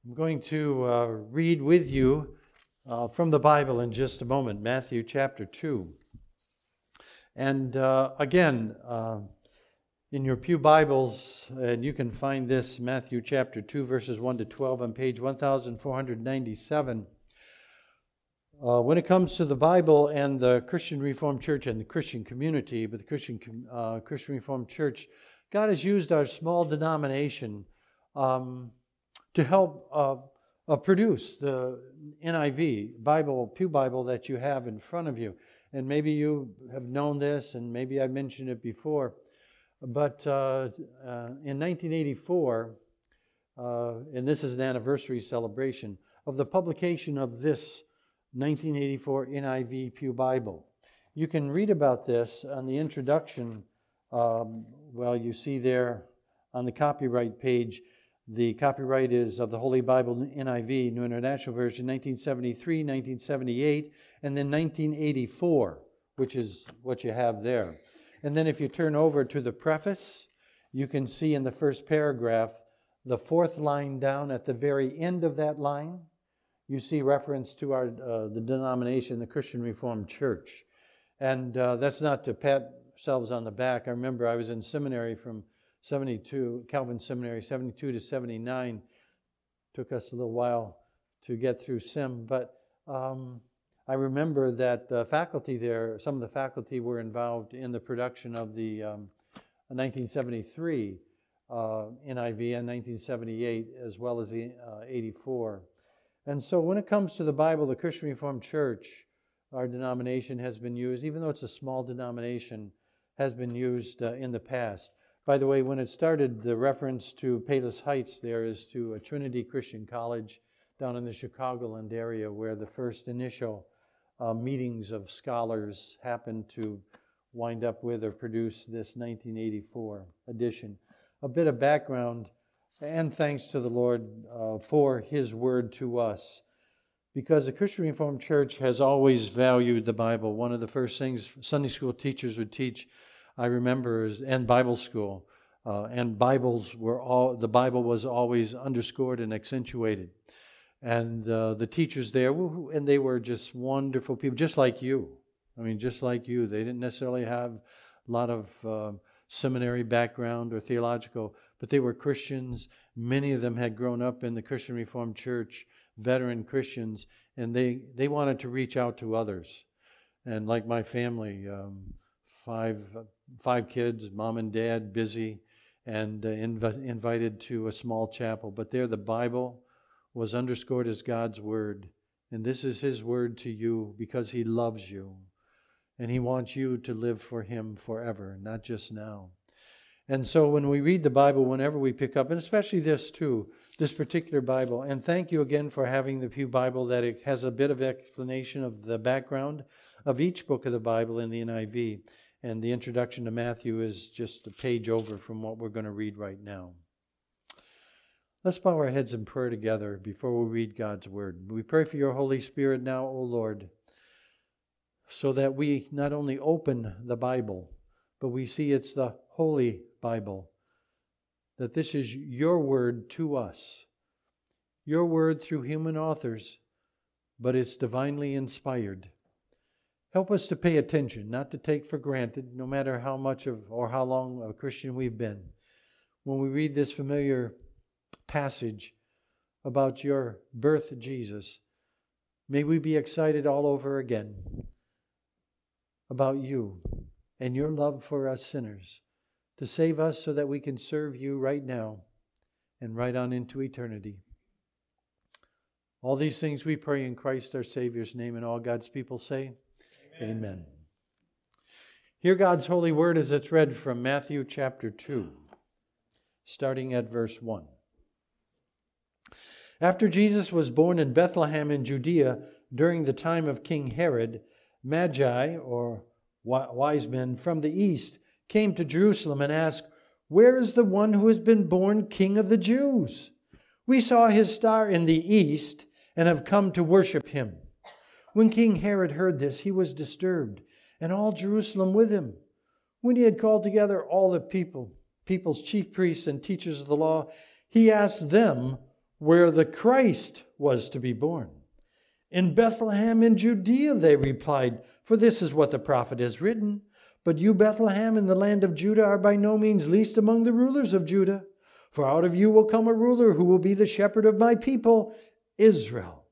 I'm going to read with you from the Bible in just a moment, Matthew chapter 2. And again, in your pew Bibles, and you can find this, Matthew chapter 2, verses 1 to 12 on page 1497. When it comes to the Bible and the Christian Reformed Church and the Christian community, but the Christian Reformed Church, God has used our small denomination to help produce the NIV, Pew Bible that you have in front of you. And maybe you have known this, and maybe I mentioned it before, but in 1984, and this is an anniversary celebration, of the publication of this 1984 NIV Pew Bible. You can read about this on the introduction. You see there on the copyright page, the copyright is of the Holy Bible NIV, New International Version, 1973, 1978, and then 1984, which is what you have there. And then if you turn over to the preface, you can see in the first paragraph, the fourth line down at the very end of that line, you see reference to the denomination, the Christian Reformed Church. And that's not to pat ourselves on the back. I remember I was in seminary from 72, Calvin Seminary, 72 to 79. Took us a little while to get through Sim, but I remember that the faculty there, some of the faculty were involved in the production of the 1973 NIV and 1978, as well as the 84. And so when it comes to the Bible, the Christian Reformed Church, our denomination has been used, even though it's a small denomination, has been used in the past. By the way, when it started, the reference to Palos Heights there is to a Trinity Christian College down in the Chicagoland area, where the first initial meetings of scholars happened to wind up with or produce this 1984 edition. A bit of background, and thanks to the Lord for His word to us, because the Christian Reformed Church has always valued the Bible. One of the first things Sunday school teachers would teach, I remember, and Bible school, and the Bible was always underscored and accentuated. And the teachers there, and they were just wonderful people, just like you. I mean, just like you. They didn't necessarily have a lot of seminary background or theological, but they were Christians. Many of them had grown up in the Christian Reformed Church, veteran Christians, and they wanted to reach out to others. And like my family, five kids, mom and dad, busy, and invited to a small chapel. But there the Bible was underscored as God's word. And this is His word to you because He loves you. And He wants you to live for Him forever, not just now. And so when we read the Bible, whenever we pick up, and especially this too, this particular Bible, and thank you again for having the Pew Bible, that it has a bit of explanation of the background of each book of the Bible in the NIV. And the introduction to Matthew is just a page over from what we're going to read right now. Let's bow our heads in prayer together before we read God's Word. We pray for Your Holy Spirit now, O Lord, so that we not only open the Bible, but we see it's the Holy Bible, that this is Your Word to us, Your Word through human authors, but it's divinely inspired. Help us to pay attention, not to take for granted, no matter how much or how long a Christian we've been. When we read this familiar passage about Your birth, Jesus, may we be excited all over again about You and Your love for us sinners, to save us so that we can serve You right now and right on into eternity. All these things we pray in Christ our Savior's name, and all God's people say, Amen. Hear God's holy word as it's read from Matthew chapter 2, starting at verse 1. After Jesus was born in Bethlehem in Judea during the time of King Herod, Magi, or wise men from the east, came to Jerusalem and asked, "Where is the one who has been born King of the Jews? We saw his star in the east and have come to worship him." When King Herod heard this, he was disturbed, and all Jerusalem with him. When he had called together all the people's chief priests and teachers of the law, he asked them where the Christ was to be born. In Bethlehem in Judea, they replied, for this is what the prophet has written. But you, Bethlehem, in the land of Judah, are by no means least among the rulers of Judah. For out of you will come a ruler who will be the shepherd of my people, Israel.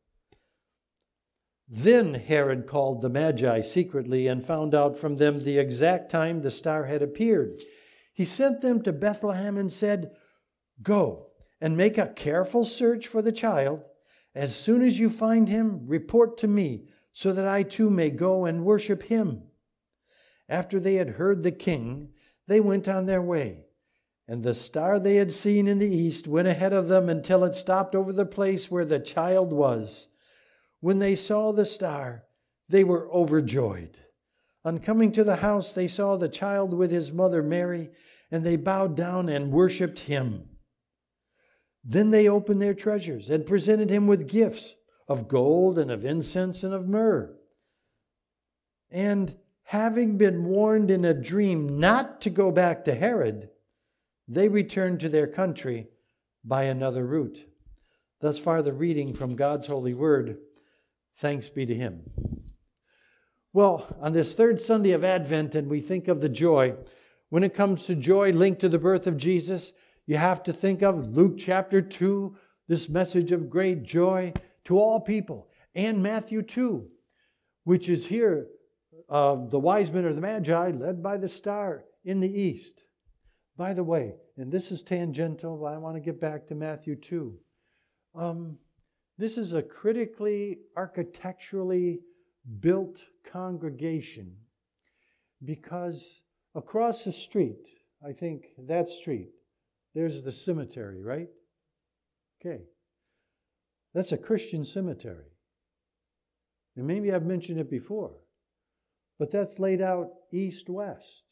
Then Herod called the Magi secretly and found out from them the exact time the star had appeared. He sent them to Bethlehem and said, go and make a careful search for the child. As soon as you find him, report to me, so that I too may go and worship him. After they had heard the king, they went on their way. And the star they had seen in the east went ahead of them until it stopped over the place where the child was. When they saw the star, they were overjoyed. On coming to the house, they saw the child with his mother Mary, and they bowed down and worshipped him. Then they opened their treasures and presented him with gifts of gold and of incense and of myrrh. And having been warned in a dream not to go back to Herod, they returned to their country by another route. Thus far the reading from God's holy word. Thanks be to him. Well, on this third Sunday of Advent, and we think of the joy, when it comes to joy linked to the birth of Jesus, you have to think of Luke chapter 2, this message of great joy to all people, and Matthew 2, which is here, the wise men or the Magi led by the star in the east. By the way, and this is tangential, but I want to get back to Matthew 2. This is a critically, architecturally built congregation because across the street, I think that street, there's the cemetery, right? Okay. That's a Christian cemetery. And maybe I've mentioned it before, but that's laid out east-west.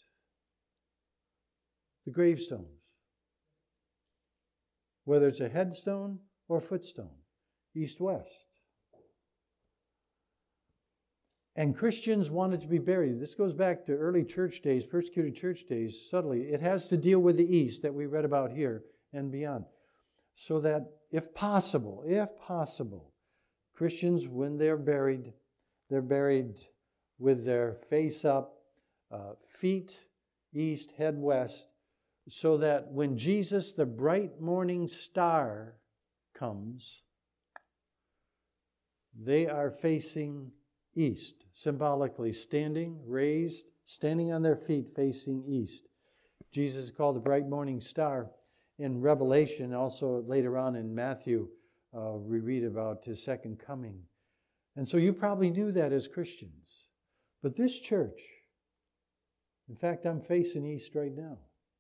The gravestones. Whether it's a headstone or a footstone. East-west. And Christians wanted to be buried. This goes back to early church days, persecuted church days, subtly. It has to deal with the east that we read about here and beyond. So that if possible, Christians, when they're buried with their face up, feet east, head west, so that when Jesus, the bright morning star, comes, they are facing east, symbolically standing, raised, standing on their feet facing east. Jesus is called the bright morning star. In Revelation, also later on in Matthew, we read about his second coming. And so you probably knew that as Christians. But this church, in fact, I'm facing east right now.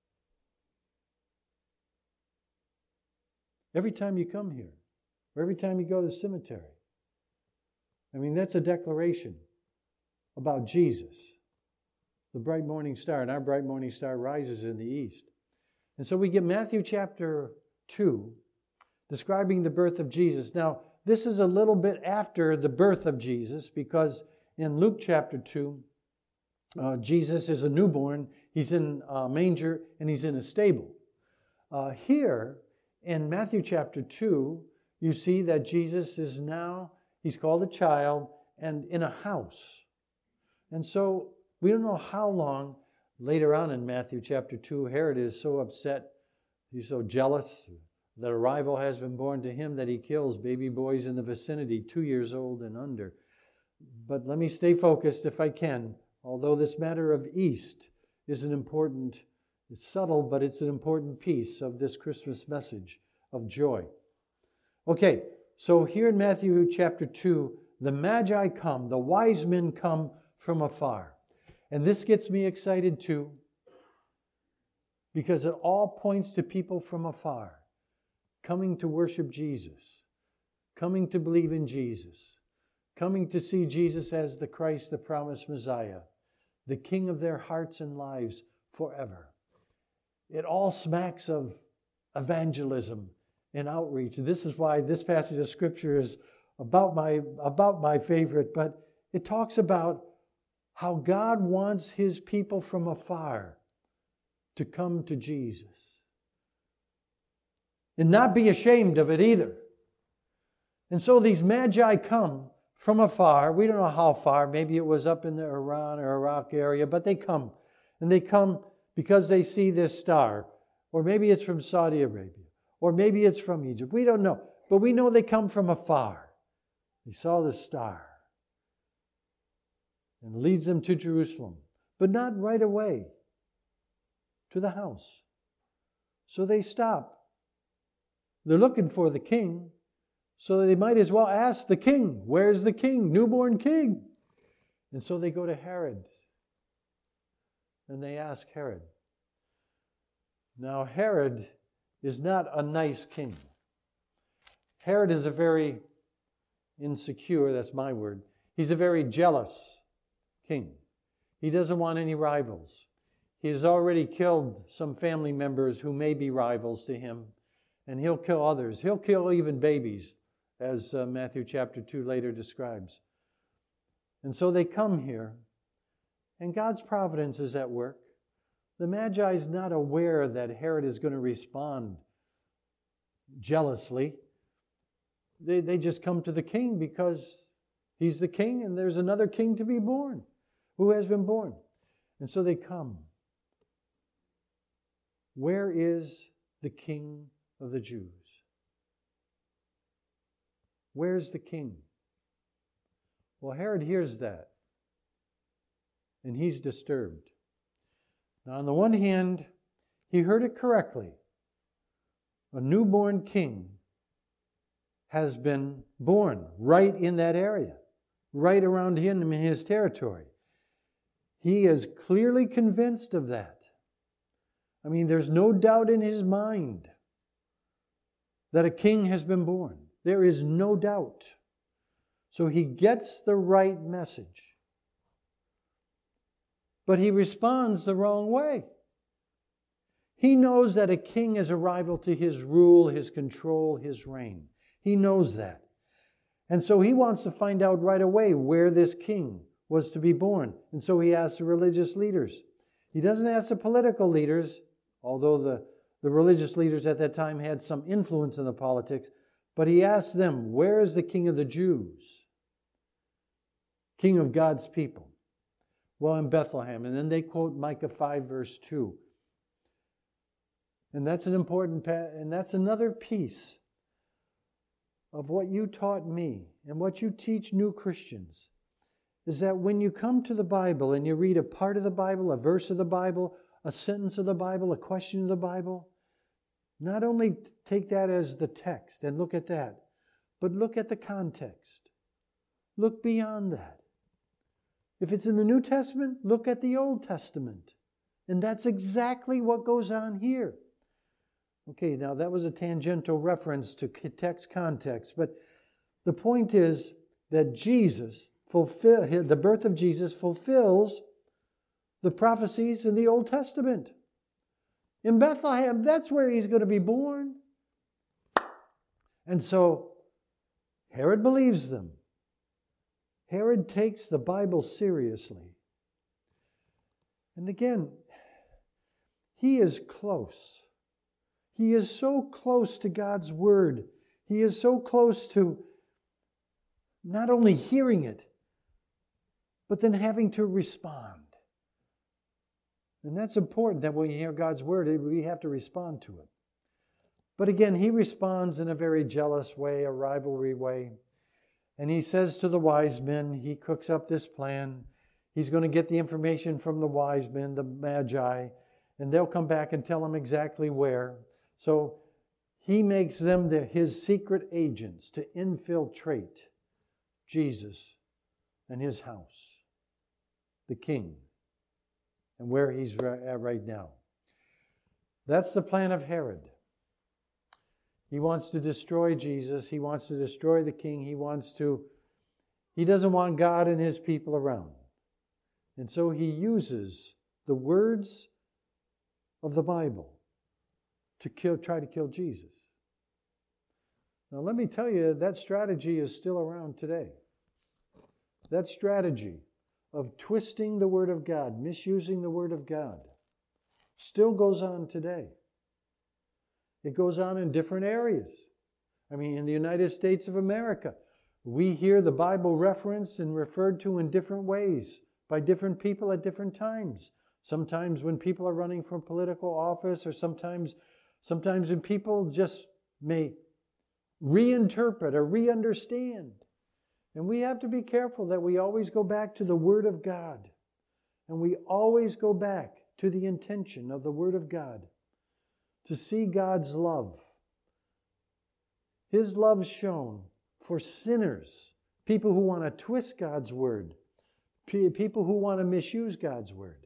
Every time you come here, or every time you go to the cemetery, I mean, that's a declaration about Jesus, the bright morning star. And our bright morning star rises in the east. And so we get Matthew chapter 2, describing the birth of Jesus. Now, this is a little bit after the birth of Jesus, because in Luke chapter 2, Jesus is a newborn. He's in a manger, and he's in a stable. Here, in Matthew chapter 2, you see that Jesus is now, he's called a child, and in a house. And so we don't know how long. Later on in Matthew chapter 2, Herod is so upset, he's so jealous that a rival has been born to him that he kills baby boys in the vicinity, 2 years old and under. But let me stay focused if I can. Although this matter of East is an important, it's subtle, but it's an important piece of this Christmas message of joy. Okay, so here in Matthew chapter 2, the Magi come, the wise men come from afar. And this gets me excited too, because it all points to people from afar, coming to worship Jesus, coming to believe in Jesus, coming to see Jesus as the Christ, the promised Messiah, the King of their hearts and lives forever. It all smacks of evangelism and outreach. This is why this passage of Scripture is about my favorite, but it talks about how God wants his people from afar to come to Jesus. And not be ashamed of it either. And so these magi come from afar. We don't know how far. Maybe it was up in the Iran or Iraq area, but they come. And they come because they see this star. Or maybe it's from Saudi Arabia. Or maybe it's from Egypt. We don't know. But we know they come from afar. They saw the star. And leads them to Jerusalem. But not right away. To the house. So they stop. They're looking for the king. So they might as well ask the king, where's the king, newborn king? And so they go to Herod. And they ask Herod. Now Herod is not a nice king. Herod is a very insecure, that's my word. He's a very jealous king. He doesn't want any rivals. He has already killed some family members who may be rivals to him. And he'll kill others. He'll kill even babies, as Matthew chapter 2 later describes. And so they come here, and God's providence is at work. The Magi is not aware that Herod is going to respond jealously. They just come to the king because he's the king and there's another king to be born, who has been born. And so they come. Where is the King of the Jews? Where's the king? Well, Herod hears that, and he's disturbed. Now, on the one hand, he heard it correctly. A newborn king has been born right in that area, right around him in his territory. He is clearly convinced of that. I mean, there's no doubt in his mind that a king has been born. There is no doubt. So he gets the right message. But he responds the wrong way. He knows that a king is a rival to his rule, his control, his reign. He knows that. And so he wants to find out right away where this king was to be born. And so he asks the religious leaders. He doesn't ask the political leaders, although the religious leaders at that time had some influence in the politics, but he asks them, where is the King of the Jews? King of God's people. Well, in Bethlehem. And then they quote Micah 5, verse 2. And that's an important, and that's another piece of what you taught me and what you teach new Christians, is that when you come to the Bible and you read a part of the Bible, a verse of the Bible, a sentence of the Bible, a question of the Bible, not only take that as the text and look at that, but look at the context. Look beyond that. If it's in the New Testament, look at the Old Testament. And that's exactly what goes on here. Okay, now that was a tangential reference to text context, but the point is that the birth of Jesus fulfills the prophecies in the Old Testament. In Bethlehem, that's where he's going to be born. And so Herod believes them. Herod takes the Bible seriously. And again, he is close. He is so close to God's Word. He is so close to not only hearing it, but then having to respond. And that's important, that when we hear God's Word, we have to respond to it. But again, he responds in a very jealous way, a rivalry way. And he says to the wise men, he cooks up this plan. He's going to get the information from the wise men, the Magi, and they'll come back and tell him exactly where. So he makes them his secret agents to infiltrate Jesus and his house, the king, and where he's at right now. That's the plan of Herod. He wants to destroy Jesus. He wants to destroy the king. He doesn't want God and his people around. And so he uses the words of the Bible to try to kill Jesus. Now let me tell you, that strategy is still around today. That strategy of twisting the Word of God, misusing the Word of God, still goes on today. It goes on in different areas. I mean, in the United States of America, we hear the Bible referenced and referred to in different ways by different people at different times. Sometimes when people are running for political office, or sometimes when people just may reinterpret or re-understand. And we have to be careful that we always go back to the Word of God. And we always go back to the intention of the Word of God. To see God's love. His love shown for sinners. People who want to twist God's Word. People who want to misuse God's Word.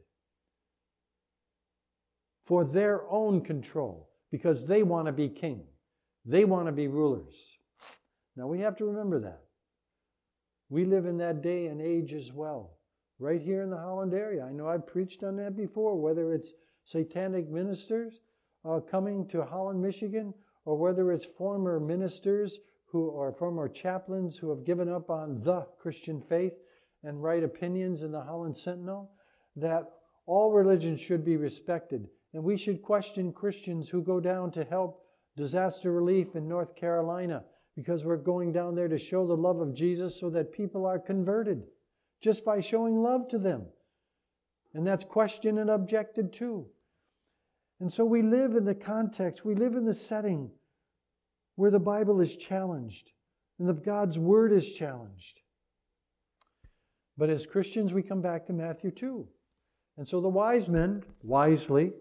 For their own control. Because they want to be king. They want to be rulers. Now we have to remember that. We live in that day and age as well. Right here in the Holland area. I know I've preached on that before, whether it's satanic ministers coming to Holland, Michigan, or whether it's former ministers or former chaplains who have given up on the Christian faith and write opinions in the Holland Sentinel, that all religions should be respected. And we should question Christians who go down to help disaster relief in North Carolina, because we're going down there to show the love of Jesus so that people are converted just by showing love to them. And that's questioned and objected to. And so we live in the context, we live in the setting where the Bible is challenged and God's Word is challenged. But as Christians, we come back to Matthew 2. And so the wise men wisely,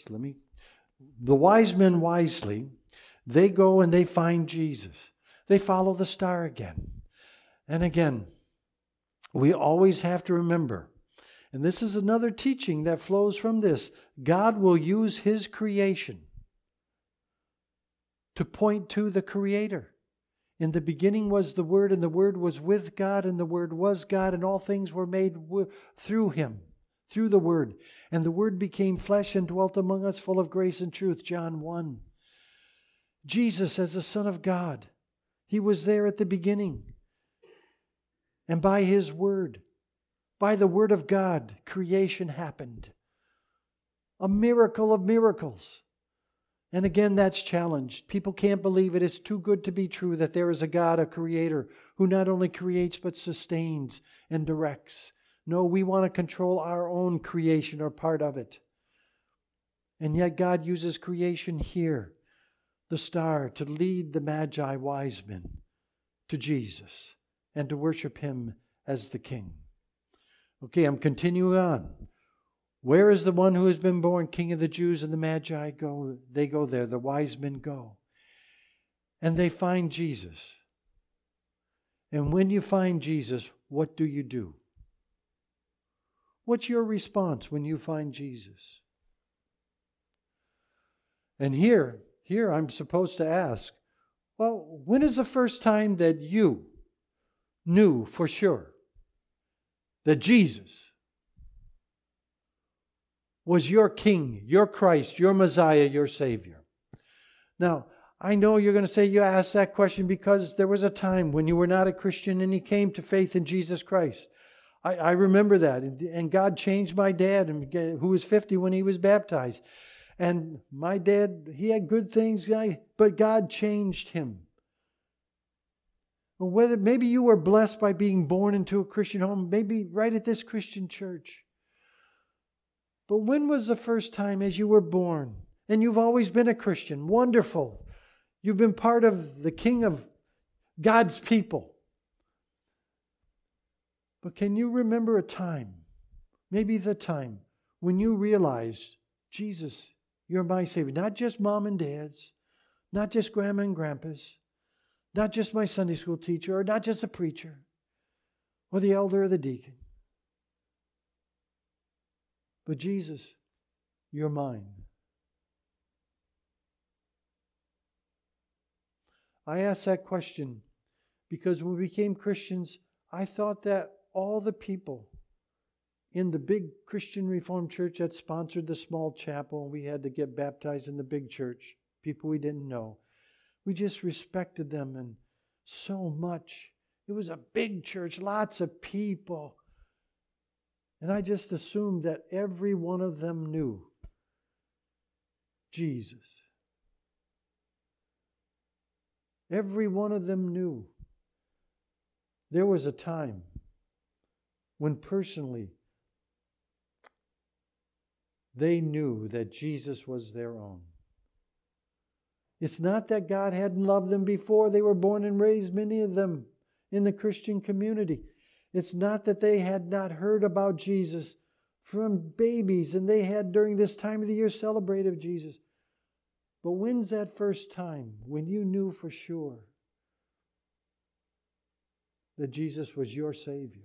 they go and they find Jesus. They follow the star again. And again, we always have to remember, and this is another teaching that flows from this, God will use His creation to point to the Creator. In the beginning was the Word, and the Word was with God, and the Word was God, and all things were made through Him, through the Word. And the Word became flesh and dwelt among us, full of grace and truth. John 1. Jesus as the Son of God, He was there at the beginning. And by His Word, by the Word of God, creation happened. A miracle of miracles. And again, that's challenged. People can't believe it. It's too good to be true that there is a God, a Creator, who not only creates but sustains and directs. No, we want to control our own creation or part of it. And yet God uses creation here, the star, to lead the Magi wise men to Jesus and to worship Him as the King. Okay, I'm continuing on. Where is the one who has been born King of the Jews? And the Magi go. They go there. The wise men go. And they find Jesus. And when you find Jesus, what do you do? What's your response when you find Jesus? And here I'm supposed to ask, well, when is the first time that you knew for sure that Jesus was your King, your Christ, your Messiah, your Savior? Now, I know you're going to say you asked that question because there was a time when you were not a Christian and you came to faith in Jesus Christ. I remember that. And God changed my dad, who was 50 when he was baptized. And my dad, he had good things, but God changed him. Whether maybe you were blessed by being born into a Christian home, maybe right at this Christian church. But when was the first time as you were born? And you've always been a Christian. Wonderful. You've been part of the King of God's people. But can you remember a time, maybe the time, when you realized, Jesus, you're my Savior? Not just mom and dad's, not just grandma and grandpa's, not just my Sunday school teacher, or not just a preacher, or the elder or the deacon. But Jesus, you're mine. I asked that question because when we became Christians, I thought that all the people in the big Christian Reformed church that sponsored the small chapel, we had to get baptized in the big church, people we didn't know, we just respected them and so much. It was a big church, lots of people. And I just assumed that every one of them knew Jesus. Every one of them knew. There was a time when personally they knew that Jesus was their own. It's not that God hadn't loved them before they were born and raised, many of them in the Christian community. It's not that they had not heard about Jesus from babies and they had during this time of the year celebrated Jesus. But when's that first time when you knew for sure that Jesus was your Savior?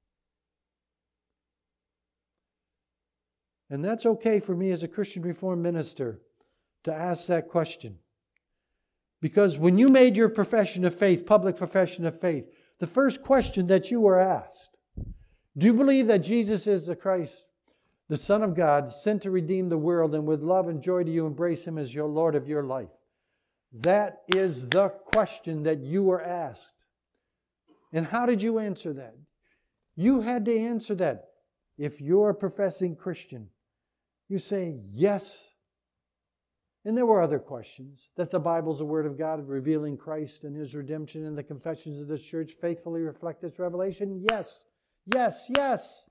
And that's okay for me as a Christian Reformed minister to ask that question. Because when you made your profession of faith, public profession of faith, the first question that you were asked, do you believe that Jesus is the Christ, the Son of God, sent to redeem the world, and with love and joy do you embrace Him as your Lord of your life? That is the question that you were asked. And how did you answer that? You had to answer that. If you're a professing Christian, you say yes. And there were other questions. That the Bible's the Word of God revealing Christ and His redemption, and the confessions of this church faithfully reflect this revelation? Yes. Yes, yes.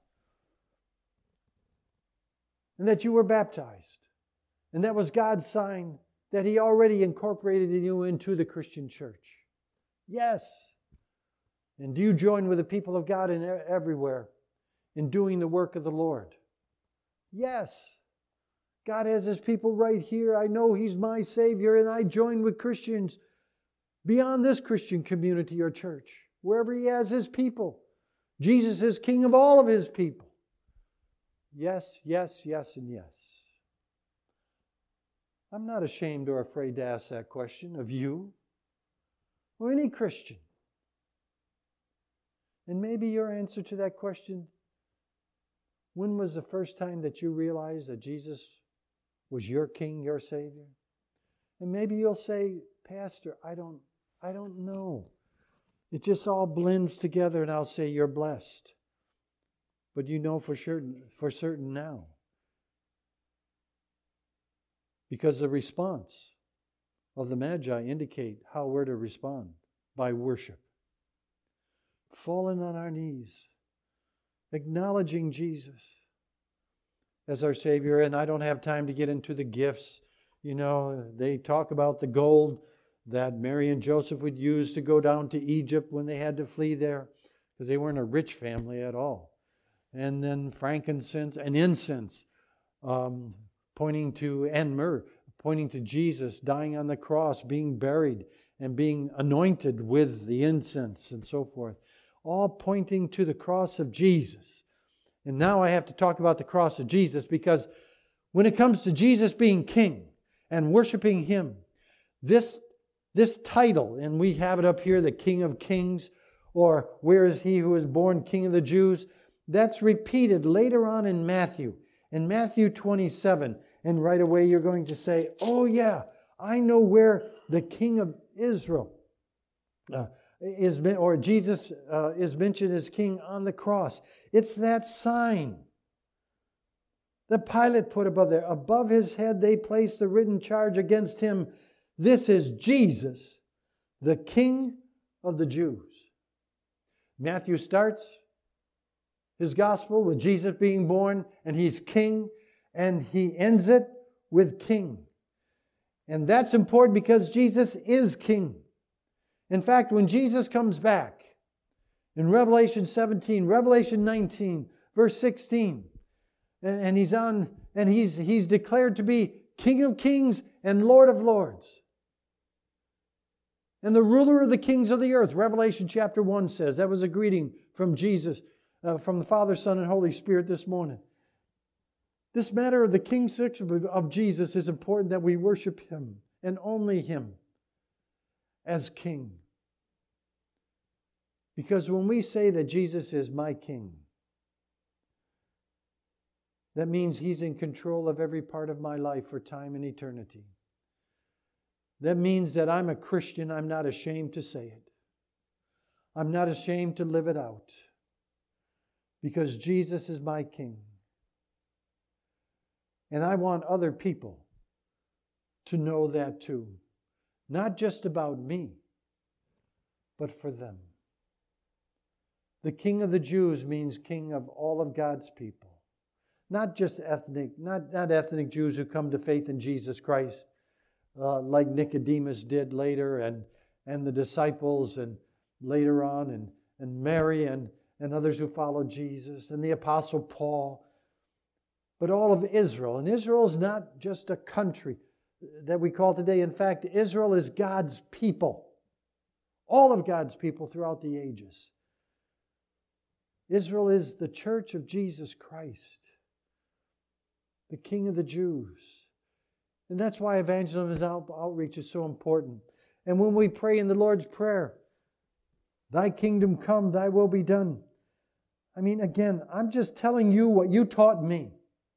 And that you were baptized. And that was God's sign that He already incorporated you into the Christian church. Yes. And do you join with the people of God everywhere in doing the work of the Lord? Yes. God has His people right here. I know He's my Savior, and I join with Christians beyond this Christian community or church, wherever He has His people. Jesus is King of all of His people. Yes, yes, yes, and yes. I'm not ashamed or afraid to ask that question of you or any Christian. And maybe your answer to that question, when was the first time that you realized that Jesus was your King, your Savior? And maybe you'll say, Pastor, I don't know. It just all blends together, and I'll say you're blessed. But you know for certain now. Because the response of the Magi indicate how we're to respond by worship. Falling on our knees, acknowledging Jesus as our Savior. And I don't have time to get into the gifts. You know, they talk about the gold that Mary and Joseph would use to go down to Egypt when they had to flee there, because they weren't a rich family at all. And then frankincense and incense, pointing to Jesus dying on the cross, being buried, and being anointed with the incense and so forth. All pointing to the cross of Jesus. And now I have to talk about the cross of Jesus, because when it comes to Jesus being King and worshiping Him, this title, and we have it up here, the King of Kings, or where is He who is born King of the Jews? That's repeated later on in Matthew 27. And right away you're going to say, oh yeah, I know where the King of Israel Jesus is mentioned as King on the cross. It's that sign that Pilate put above there. Above His head they placed the written charge against Him. This is Jesus, the King of the Jews. Matthew starts his gospel with Jesus being born, and He's King, and he ends it with King. And that's important because Jesus is King. In fact, when Jesus comes back in Revelation 17, Revelation 19, verse 16, and he's declared to be King of Kings and Lord of Lords, and the ruler of the kings of the earth. Revelation chapter 1 says, that was a greeting from Jesus, from the Father, Son, and Holy Spirit this morning. This matter of the kingship of Jesus is important, that we worship Him and only Him as King. Because when we say that Jesus is my King, that means He's in control of every part of my life for time and eternity. That means that I'm a Christian. I'm not ashamed to say it. I'm not ashamed to live it out. Because Jesus is my King. And I want other people to know that too. Not just about me, but for them. The King of the Jews means King of all of God's people. Not just ethnic, not ethnic Jews who come to faith in Jesus Christ, like Nicodemus did later, and the disciples, and later on, and Mary, and others who followed Jesus, and the Apostle Paul, but all of Israel. And Israel is not just a country that we call today. In fact, Israel is God's people. All of God's people throughout the ages. Israel is the church of Jesus Christ, the King of the Jews. And that's why evangelism outreach is so important. And when we pray in the Lord's Prayer, Thy kingdom come, Thy will be done. I mean, again, I'm just telling you what you taught me.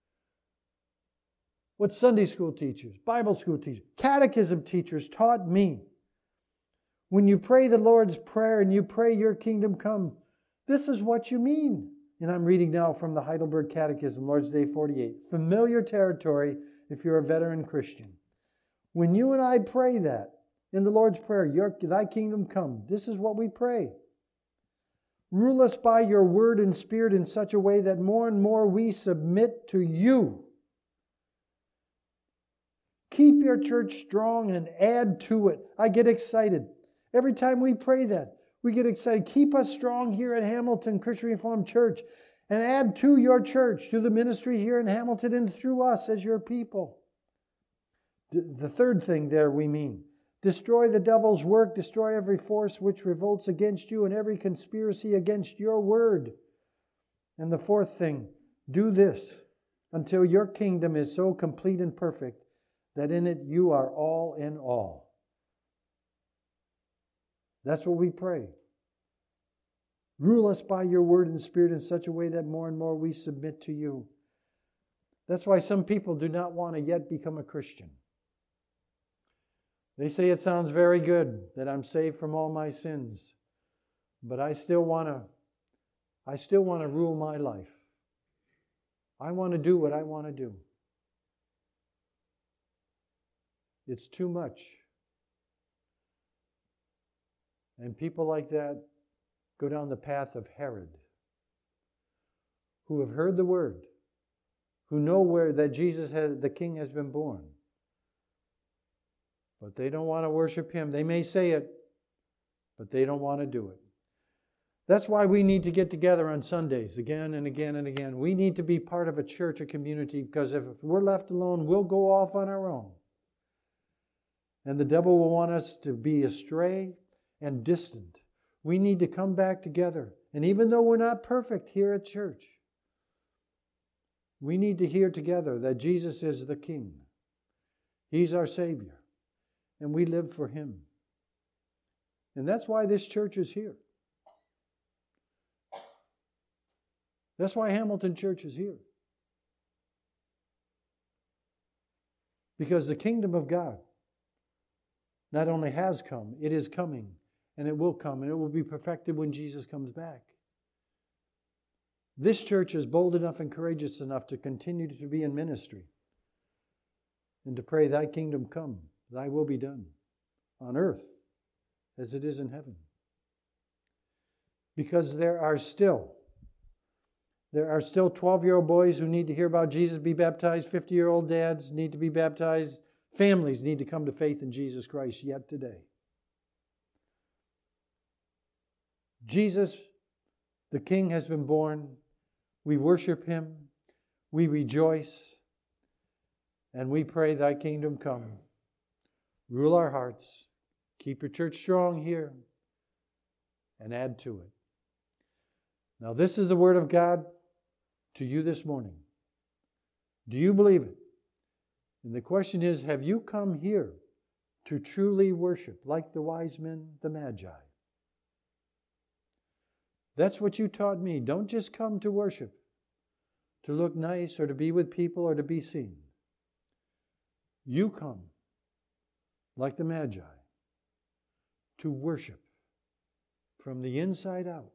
What Sunday school teachers, Bible school teachers, catechism teachers taught me. When you pray the Lord's Prayer and you pray your kingdom come, this is what you mean. And I'm reading now from the Heidelberg Catechism, Lord's Day 48. Familiar territory if you're a veteran Christian. When you and I pray that in the Lord's Prayer, Thy kingdom come, this is what we pray. Rule us by your word and spirit in such a way that more and more we submit to you. Keep your church strong and add to it. I get excited. Every time we pray that, we get excited. Keep us strong here at Hamilton Christian Reformed Church and add to your church, to the ministry here in Hamilton and through us as your people. The third thing there we mean, destroy the devil's work, destroy every force which revolts against you and every conspiracy against your word. And the fourth thing, do this until your kingdom is so complete and perfect that in it you are all in all. That's what we pray. Rule us by your word and spirit in such a way that more and more we submit to you. That's why some people do not want to yet become a Christian. They say it sounds very good that I'm saved from all my sins, but I still want to rule my life. I want to do what I want to do. It's too much. And people like that go down the path of Herod, who have heard the word, who know where that the King has been born. But they don't want to worship Him. They may say it, but they don't want to do it. That's why we need to get together on Sundays again and again and again. We need to be part of a church, a community, because if we're left alone, we'll go off on our own. And the devil will want us to be astray and distant. We need to come back together. And even though we're not perfect here at church, we need to hear together that Jesus is the King. He's our Savior. And we live for Him. And that's why this church is here. That's why Hamilton Church is here. Because the kingdom of God not only has come, it is coming, and it will come, and it will be perfected when Jesus comes back. This church is bold enough and courageous enough to continue to be in ministry and to pray, Thy kingdom come, Thy will be done on earth as it is in heaven. Because there are still 12-year-old boys who need to hear about Jesus, be baptized. 50-year-old dads need to be baptized. Families need to come to faith in Jesus Christ yet today. Jesus, the King, has been born. We worship Him. We rejoice. And we pray, Thy kingdom come. Rule our hearts. Keep your church strong here. And add to it. Now, this is the word of God to you this morning. Do you believe it? And the question is, have you come here to truly worship like the wise men, the Magi? That's what you taught me. Don't just come to worship, to look nice or to be with people or to be seen. You come like the Magi to worship from the inside out.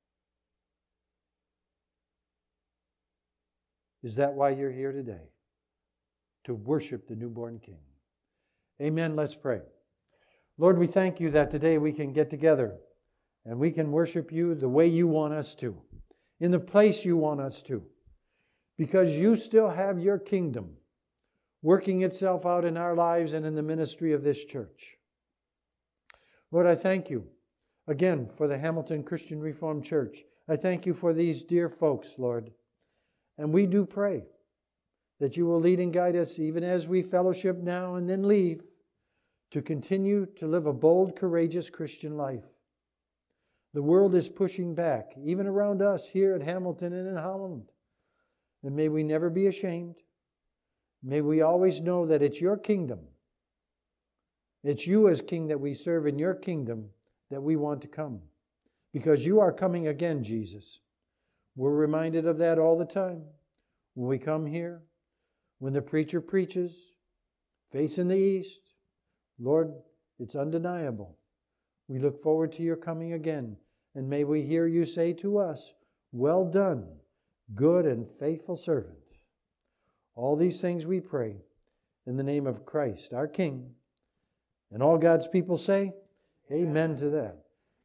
Is that why you're here today? To worship the newborn King. Amen. Let's pray. Lord, we thank you that today we can get together And we can worship you the way you want us to, in the place you want us to, because you still have your kingdom working itself out in our lives and in the ministry of this church. Lord, I thank you again for the Hamilton Christian Reformed Church. I thank you for these dear folks, Lord. And we do pray that you will lead and guide us even as we fellowship now and then leave, to continue to live a bold, courageous Christian life. The world is pushing back, even around us here at Hamilton and in Holland. And may we never be ashamed. May we always know that it's your kingdom. It's you as King that we serve, in your kingdom that we want to come. Because you are coming again, Jesus. We're reminded of that all the time. When we come here, when the preacher preaches, facing the east, Lord, it's undeniable. We look forward to your coming again. And may we hear you say to us, "Well done, good and faithful servant." All these things we pray in the name of Christ, our King. And all God's people say, amen to that.